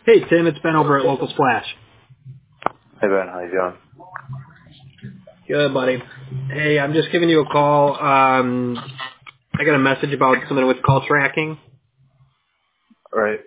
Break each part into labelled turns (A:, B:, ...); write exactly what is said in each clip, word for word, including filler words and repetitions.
A: Hey, Tim, it's Ben over at Local Splash.
B: Hey, Ben. How you doing?
A: Good, buddy. Hey, I'm just giving you a call. Um, I got a message about something with call tracking.
B: All right.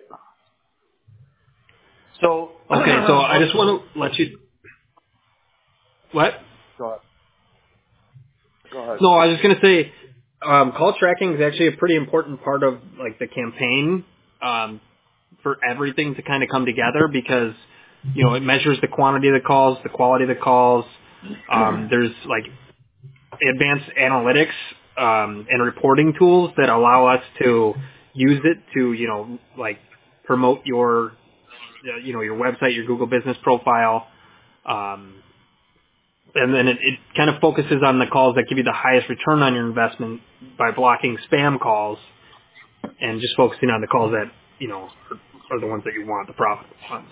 B: So,
A: Okay, so I just want to let you... What?
B: go ahead. Go ahead.
A: No, I was just going to say, um, call tracking is actually a pretty important part of, like, the campaign um, for everything to kind of come together because, you know, it measures the quantity of the calls, the quality of the calls. Um, there's, like, advanced analytics um, and reporting tools that allow us to use it to, you know, like promote your, uh, you know, your website, your Google business profile. Um, and then it, it kind of focuses on the calls that give you the highest return on your investment by blocking spam calls and just focusing on the calls that, you know, are, are the ones that you want, the profitable ones.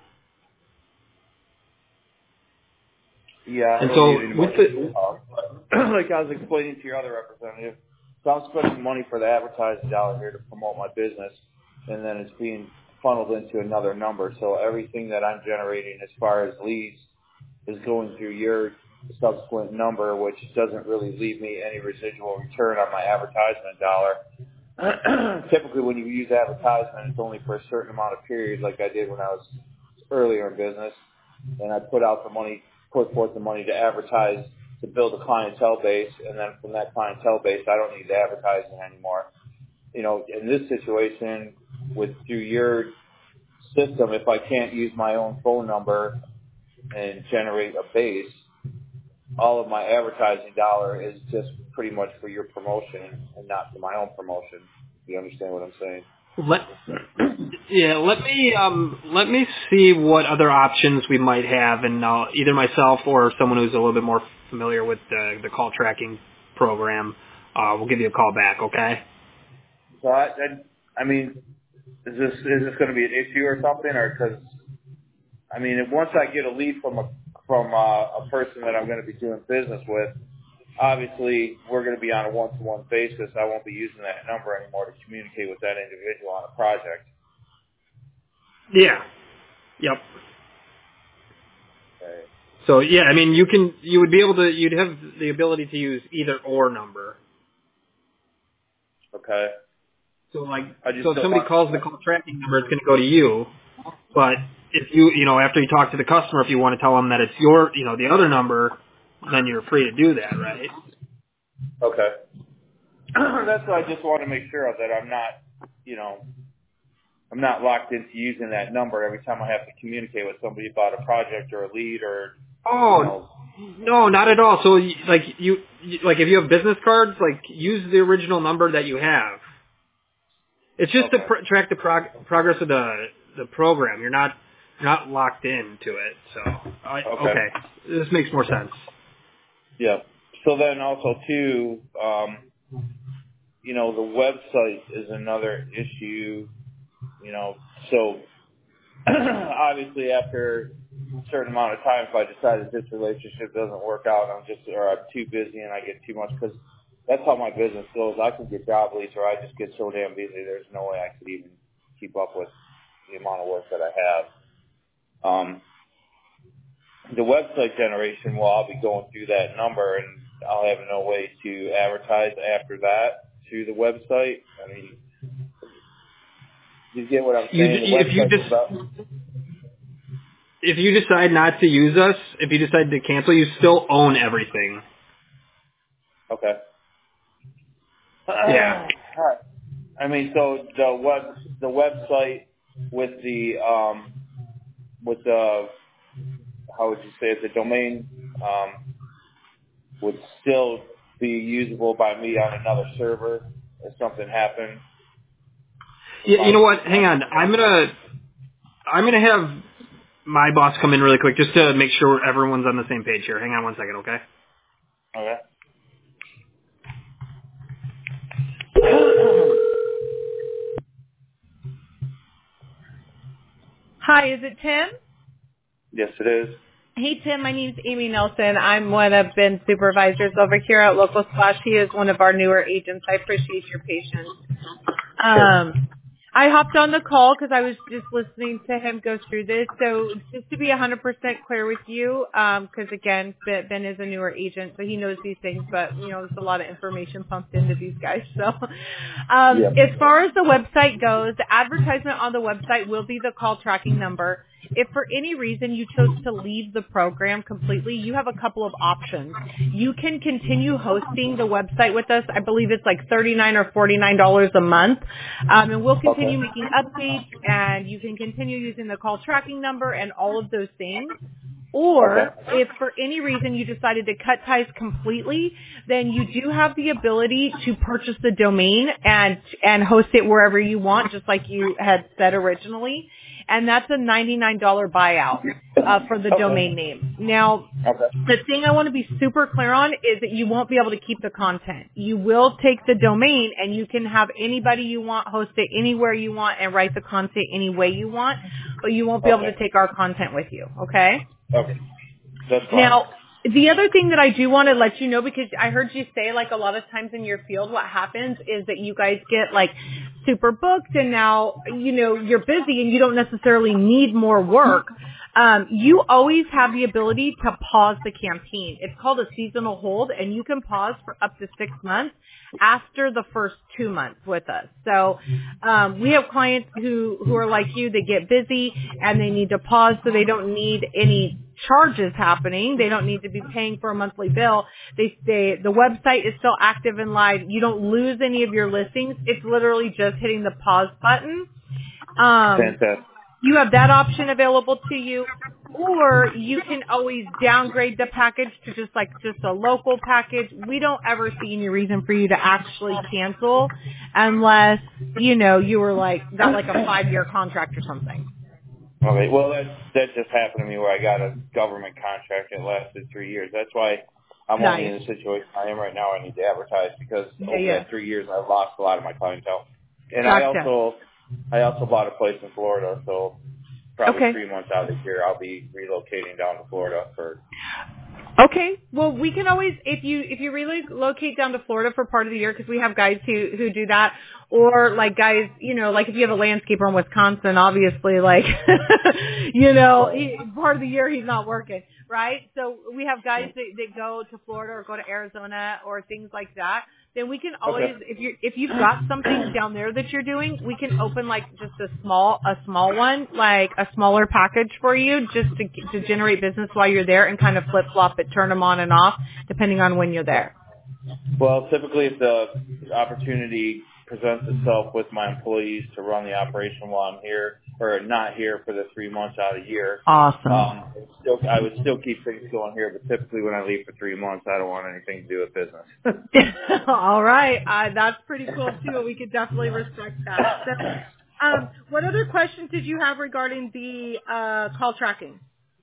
B: Yeah, I
A: And
B: don't
A: so
B: need any
A: with
B: more
A: the,
B: details. But like I was explaining to your other representative, so I'm spending money for the advertising dollar here to promote my business, and then it's being funneled into another number. So everything that I'm generating as far as leads is going through your subsequent number, which doesn't really leave me any residual return on my advertisement dollar. Typically, when you use advertisement, it's only for a certain amount of period, like I did when I was earlier in business, and I put out the money, put forth the money to advertise to build a clientele base, and then from that clientele base, I don't need the advertising anymore. You know, in this situation, with through your system, if I can't use my own phone number and generate a base, all of my advertising dollar is just pretty much for your promotion and not for my own promotion. You understand what I'm saying?
A: let, yeah, let me um, let me see what other options we might have, and uh, either myself or someone who's a little bit more familiar with the, the call tracking program uh, will give you a call back. Okay?
B: So I, I, I mean, is this is this going to be an issue or something, or because I mean, if once I get a lead from a from a, a person that I'm going to be doing business with, obviously we're going to be on a one-to-one basis. I won't be using that number anymore to communicate with that individual on a project.
A: Yeah. Yep.
B: Okay.
A: So yeah, I mean, you can you would be able to you'd have the ability to use either or number.
B: Okay.
A: So like,
B: I
A: so
B: just
A: if
B: don't
A: somebody
B: want.
A: calls the call tracking number, it's going to go to you. But if you, you know, after you talk to the customer, if you want to tell them that it's your, you know, the other number, then you're free to do that, right?
B: Okay. That's what I just want to make sure of, that I'm not, you know, I'm not locked into using that number every time I have to communicate with somebody about a project or a lead or, you
A: Oh,
B: know.
A: no, not at all. So, y- like, you, you- like, if you have business cards, like, use the original number that you have. It's just to
B: Okay.
A: pr- track the prog- progress of the the program. You're not you're not locked into it. So, I,
B: Okay.
A: okay, this makes more sense.
B: Yeah. So then also too, um, you know, the website is another issue, you know, so obviously after a certain amount of time, if I decide that this relationship doesn't work out, I'm just, or I'm too busy and I get too much, because that's how my business goes. I can get job leads or I just get so damn busy, there's no way I could even keep up with the amount of work that I have. Um, the website generation, well, I'll be going through that number and I'll have no way to advertise after that through the website. I mean, you get what I'm
A: You,
B: saying? The
A: d- if you
B: website
A: just
B: is up.
A: if you decide not to use us, if you decide to cancel, you still own everything.
B: Okay.
A: Yeah.
B: Alright. I mean, so the web, the website with the, um, with the, how would you say it, the domain, um, would still be usable by me on another server if something happened. If
A: You, you
B: I,
A: know what? Hang
B: um,
A: on. I'm gonna I'm gonna have my boss come in really quick just to make sure everyone's on the same page here. Hang on one second, okay?
B: okay.
C: Hi, is it Tim?
B: Yes, it is.
C: Hey, Tim. My name's Amy Nelson. I'm one of Ben's supervisors over here at Local Splash. He is one of our newer agents. I appreciate your patience.
B: Sure.
C: Um, I hopped on the call because I was just listening to him go through this. So just to be one hundred percent clear with you, because um, again, Ben is a newer agent, so he knows these things, but, you know, there's a lot of information pumped into these guys. So um,
B: Yeah.
C: as far as the website goes, the advertisement on the website will be the call tracking number. If for any reason you chose to leave the program completely, you have a couple of options. You can continue hosting the website with us. I believe it's like thirty-nine dollars or forty-nine dollars a month. Um, and we'll continue
B: Okay.
C: making updates, and you can continue using the call tracking number and all of those things. Or
B: Okay.
C: if for any reason you decided to cut ties completely, then you do have the ability to purchase the domain and and host it wherever you want, just like you had said originally. And that's a ninety-nine dollars buyout uh, for the
B: Okay.
C: domain name. Now,
B: Okay.
C: the thing I want to be super clear on is that you won't be able to keep the content. You will take the domain and you can have anybody you want host it anywhere you want and write the content any way you want, but you won't be able
B: Okay.
C: to take our content with you, okay?
B: Okay. That's fine.
C: Now, the other thing that I do want to let you know, because I heard you say, like, a lot of times in your field, what happens is that you guys get, like, super booked and now, you know, you're busy and you don't necessarily need more work. Um, you always have the ability to pause the campaign. It's called a seasonal hold, and you can pause for up to six months after the first two months with us. So um, we have clients who, who are like you. They get busy and they need to pause so they don't need any charges happening. They don't need to be paying for a monthly bill. They stay, the website is still active and live. You don't lose any of your listings. It's literally just hitting the pause button. Um,
B: Fantastic.
C: you have that option available to you, or you can always downgrade the package to just like just a local package. We don't ever see any reason for you to actually cancel unless, you know, you were like, got like a five year contract or something.
B: Okay. Well, that that just happened to me where I got a government contract that lasted three years. That's why I'm
C: Nice.
B: only in the situation I am right now. I need to advertise because
C: Yeah,
B: over
C: yeah.
B: that three years I've lost a lot of my clientele. And
C: Gotcha.
B: I also I also bought a place in Florida, so probably
C: Okay.
B: three months out of the year I'll be relocating down to Florida for.
C: Okay. Well, we can always, if you if you relocate down to Florida for part of the year, because we have guys who who do that, or like guys, you know, like if you have a landscaper in Wisconsin, obviously, like, you know, he, part of the year he's not working, right? So we have guys that, that go to Florida or go to Arizona or things like that. Then we can always,
B: Okay.
C: if you if you've got something down there that you're doing, we can open like just a small a small one, like a smaller package for you, just to to generate business while you're there and kind of flip flop it, turn them on and off depending on when you're there.
B: Well, typically if the opportunity presents itself with my employees to run the operation while I'm here or not here for the three months out of the year,
C: Awesome.
B: um, still, I would still keep things going here, but typically when I leave for three months, I don't want anything to do with business.
C: All right, uh, that's pretty cool too. We could definitely respect that. So, um, what other questions did you have regarding the uh, call tracking?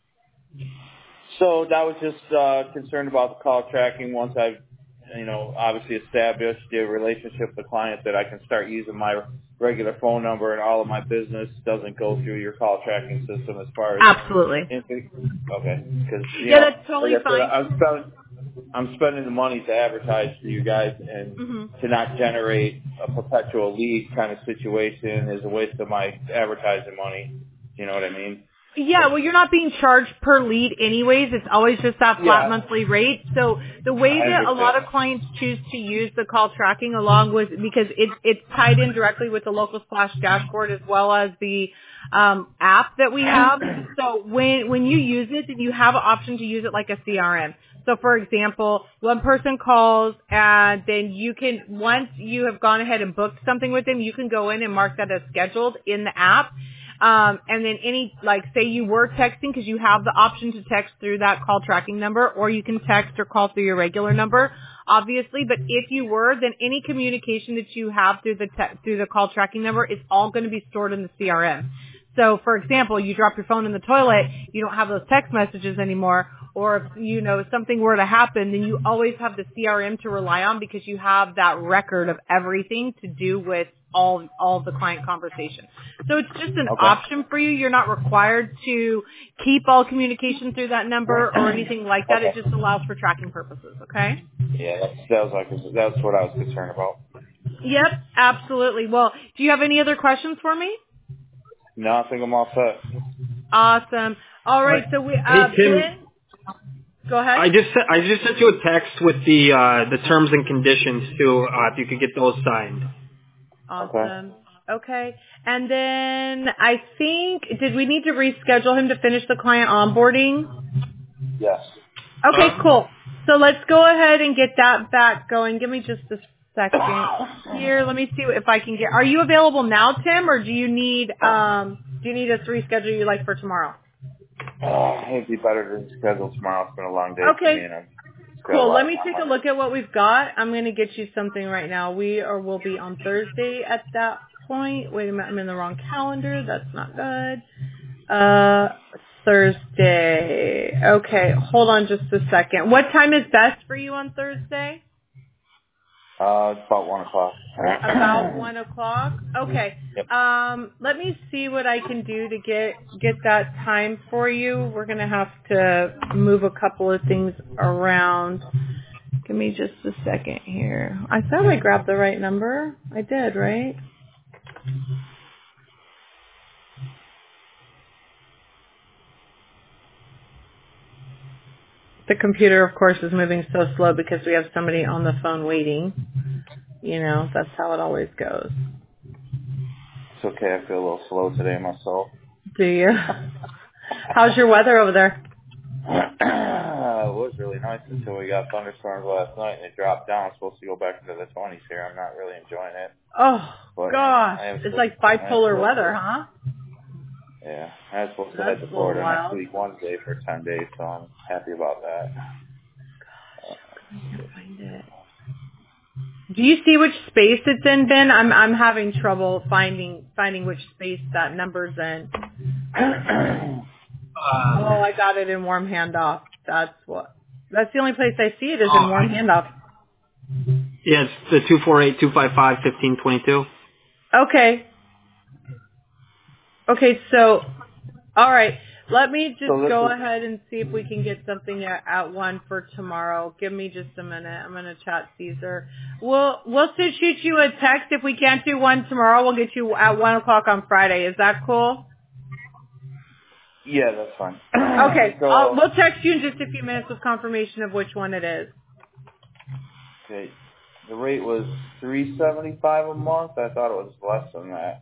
B: So that was just uh, concerned about the call tracking. Once I've, you know, obviously established the relationship with the client, that I can start using my regular phone number and all of my business doesn't go through your call tracking system as far as.
C: Absolutely.
B: Okay. Because you
C: Yeah,
B: know,
C: that's totally
B: like I said,
C: fine.
B: I'm spending, I'm spending the money to advertise for you guys, and
C: Mm-hmm.
B: to not generate a perpetual lead kind of situation is a waste of my advertising money. You know what I mean?
C: Yeah, well, you're not being charged per lead anyways. It's always just that flat
B: Yeah.
C: monthly rate. So the way
B: I
C: that a lot
B: understand.
C: of clients choose to use the call tracking along with, because it, it's tied in directly with the Local Splash dashboard as well as the um, app that we have. So when, when you use it, then you have an option to use it like a C R M. So for example, one person calls and then you can, once you have gone ahead and booked something with them, you can go in and mark that as scheduled in the app. Um, and then any, like, say you were texting, because you have the option to text through that call tracking number, or you can text or call through your regular number, obviously. But if you were, then any communication that you have through the te- through the call tracking number is all going to be stored in the C R M. So, for example, you drop your phone in the toilet, you don't have those text messages anymore, or if, you know, something were to happen, then you always have the C R M to rely on because you have that record of everything to do with all all of the client conversation. So it's just an
B: Okay.
C: option for you. You're not required to keep all communication through that number or anything like that. It
B: Okay.
C: just allows for tracking purposes, okay?
B: Yeah, that's, that was like that's what I was concerned about.
C: Yep, absolutely. Well, do you have any other questions for me?
B: No, I think I'm all set.
C: Awesome. All right, so we, uh,
A: Hey, Tim.
C: Ben, go ahead.
A: I just sent, I just sent you a text with the uh, the terms and conditions too. Uh, if you could get those signed.
C: Awesome. Okay. And then I think, did we need to reschedule him to finish the client onboarding?
B: Yes.
C: Okay,
A: Um,
C: cool. So let's go ahead and get that back going. Give me just a second here. Let me see if I can get, are you available now, Tim, or do you need, um, do you need us to reschedule you like for tomorrow?
B: Uh, it'd be better to schedule tomorrow. It's been a long day for
C: Okay.
B: me, and I'm just got a
C: Cool.
B: lot
C: Let
B: on
C: me
B: my
C: take a
B: mind.
C: look at what we've got. I'm going to get you something right now. We are will be on Thursday at that point. Wait a minute. I'm in the wrong calendar. That's not good. Uh, Thursday. Okay. Hold on just a second. What time is best for you on Thursday?
B: Uh, it's about one o'clock.
C: About one o'clock. Okay.
B: Yep.
C: Um, let me see what I can do to get get that time for you. We're gonna have to move a couple of things around. Give me just a second here. I thought I grabbed the right number. I did, right? The computer, of course, is moving so slow because we have somebody on the phone waiting. You know, that's how it always goes.
B: It's okay. I feel a little slow today myself.
C: Do you? How's your weather over there?
B: It was really nice until we got thunderstorms last night, and it dropped down. It's supposed to go back into the twenties here. I'm not really enjoying it.
C: Oh,
B: But
C: gosh.
B: I am
C: It's
B: supposed,
C: like
B: I am
C: bipolar
B: supposed
C: weather,
B: to,
C: huh?
B: yeah, I was supposed to
C: That's
B: head to
C: a little
B: Florida next
C: wild.
B: week, Wednesday, for ten days, so I'm happy about that.
C: I can't find it. Do you see which space it's in, Ben? I'm I'm having trouble finding finding which space that number's in. Oh,
A: Um,
C: I got it in warm handoff. That's what. That's the only place I see it is in
A: oh,
C: warm handoff.
A: yeah, it's the two four eight two five five fifteen twenty two.
C: Okay. Okay, so, all right. Let me just
B: So this
C: go
B: is,
C: ahead and see if we can get something at, at one for tomorrow. Give me just a minute. I'm going to chat Caesar. We'll we'll still shoot you a text if we can't do one tomorrow. We'll get you at one o'clock on Friday. Is that cool?
B: yeah, that's fine.
C: Okay. I'll,
B: So,
C: we'll text you in just a few minutes with confirmation of which one it is.
B: okay, the rate was three seventy five a month. I thought it was less than that.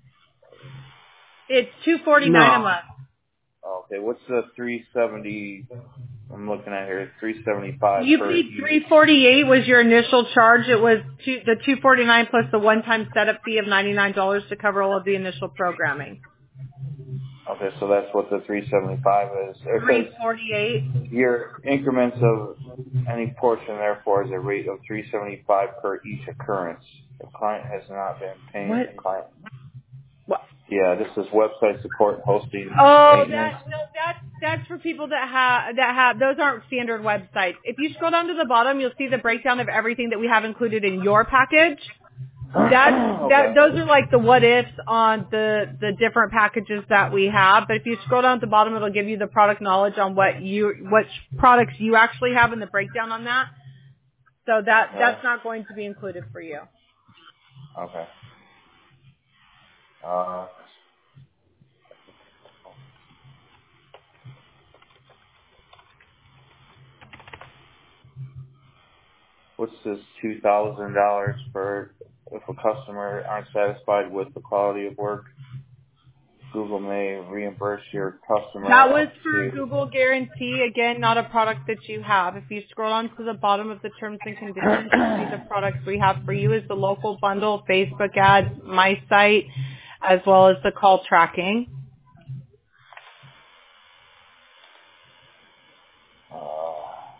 C: It's two forty nine a
A: No.
C: month.
B: Okay, what's the three seventy? I'm looking at here, three seventy five
C: You
B: per
C: paid
B: each.
C: three forty eight was your initial charge. It was two, the two forty nine plus the one time setup fee of ninety nine dollars to cover all of the initial programming.
B: Okay, so that's what the three seventy five is. It
C: Three
B: says
C: forty eight.
B: your increments of any portion therefore is a rate of three seventy five per each occurrence. The client has not been paying
C: What?
B: the client.
C: What?
B: Yeah, this is website support, hosting,
C: Oh,
B: maintenance.
C: that no, that's that's for people that have that have those aren't standard websites. If you scroll down to the bottom, you'll see the breakdown of everything that we have included in your package. That that
B: Okay.
C: those are like the what ifs on the the different packages that we have. But if you scroll down at the bottom, it'll give you the product knowledge on what you what products you actually have and the breakdown on that. So that
B: Okay.
C: that's not going to be included for you.
B: Okay. Uh, what's this two thousand dollars for if a customer aren't satisfied with the quality of work? Google may reimburse your customer
C: That was
B: up
C: for
B: to.
C: Google Guarantee. Again, not a product that you have. If you scroll down to the bottom of the terms and conditions, you'll see the products we have for you is the local bundle, Facebook ads, my site, as well as the call tracking.
B: Uh,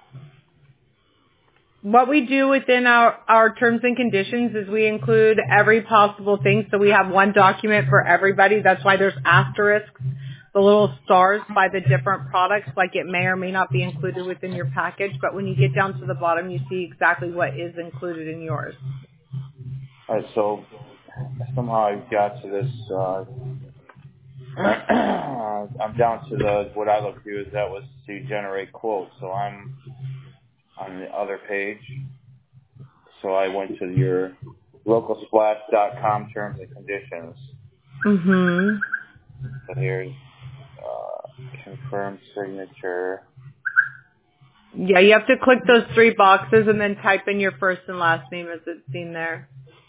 C: What we do within our, our terms and conditions is we include every possible thing. So we have one document for everybody. That's why there's asterisks, the little stars by the different products, like it may or may not be included within your package. But when you get down to the bottom, you see exactly what is included in yours.
B: all right, so somehow I got to this. Uh, I'm down to the what I look to is that was to generate quotes. So I'm on the other page. So I went to your local splash dot com terms and conditions.
C: Mm-hmm.
B: So here's uh, confirm signature.
C: Yeah, you have to click those three boxes and then type in your first and last name as it's seen there.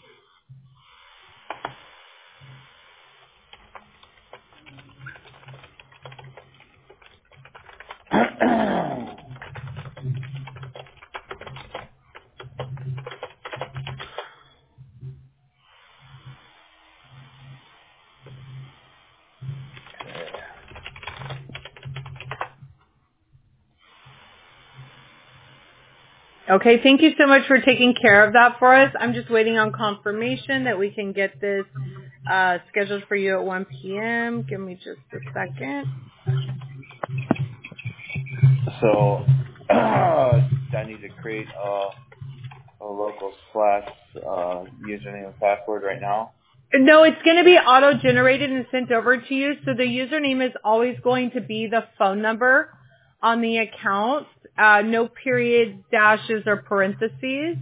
C: Okay, thank you so much for taking care of that for us. I'm just waiting on confirmation that we can get this uh, scheduled for you at one p.m. Give me just a second.
B: So uh, I need to create a, a local splash uh, username and password right now.
C: No, it's going to be auto-generated and sent over to you. So the username is always going to be the phone number on the account. Uh, no periods, dashes, or parentheses.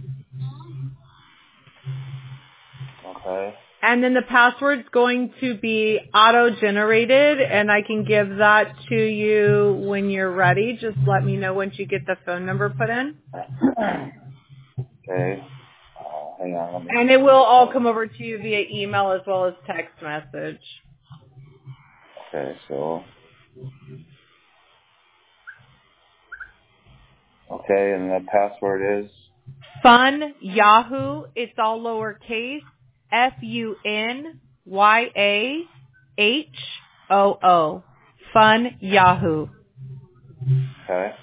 B: Okay.
C: And then the password's going to be auto-generated, and I can give that to you when you're ready. Just let me know once you get the phone number put in.
B: Okay. Uh, hang on. Let me
C: And it will all come over to you via email as well as text message.
B: Okay, so. Okay, and the password is?
C: Fun Yahoo. It's all lowercase. F U N Y A H O O. Fun Yahoo.
B: Okay.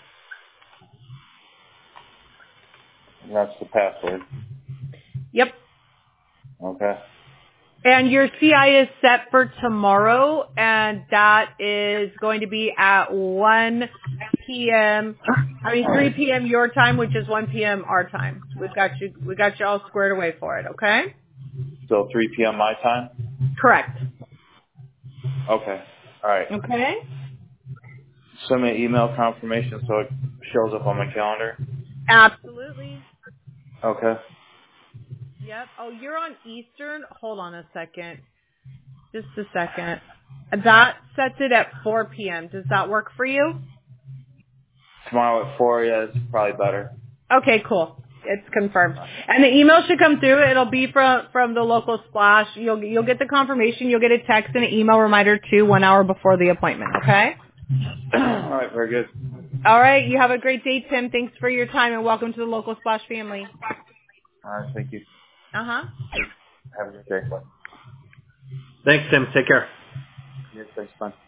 B: And that's the password.
C: Yep.
B: Okay.
C: And your C I is set for tomorrow, and that is going to be at one p.m. I mean three p.m. your time, which is one p.m. our time. We've got you. We got you all squared away for it. Okay.
B: So three p.m. my time?
C: Correct.
B: Okay. All right.
C: Okay.
B: Send me an email confirmation so it shows up on my calendar.
C: Absolutely.
B: Okay.
C: Yep. Oh, you're on Eastern. Hold on a second. Just a second. That sets it at four p.m. Does that work for you?
B: Tomorrow at four, yeah, it's probably better.
C: Okay, cool. It's confirmed. And the email should come through. It'll be from from the local splash. You'll you'll get the confirmation. You'll get a text and an email reminder too, one hour before the appointment. Okay.
B: All right, very good.
C: All right. You have a great day, Tim. Thanks for your time and welcome to the local splash family.
B: All right, thank you.
C: Uh huh.
B: Have a good day.
A: Thanks, Tim. Take care.
B: Yes, thanks, bye.